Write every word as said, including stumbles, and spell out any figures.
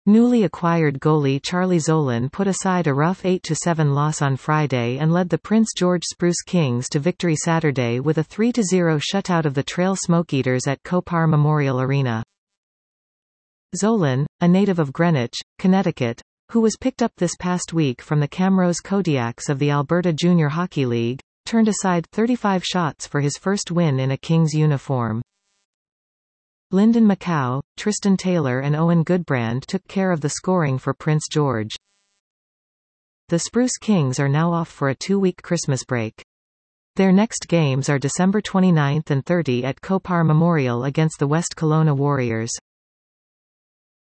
Newly acquired goalie Charlie Zolan put aside a rough eight to seven loss on Friday and led the Prince George Spruce Kings to victory Saturday with a three to zero shutout of the Trail Smokeaters at Copar Memorial Arena. Zolan, a native of Greenwich, Connecticut, who was picked up this past week from the Camrose Kodiaks of the Alberta Junior Hockey League, turned aside thirty-five shots for his first win in a Kings uniform. Lyndon Macau, Tristan Taylor and Owen Goodbrand took care of the scoring for Prince George. The Spruce Kings are now off for a two-week Christmas break. Their next games are December twenty-ninth and thirtieth at Copar Memorial against the West Kelowna Warriors.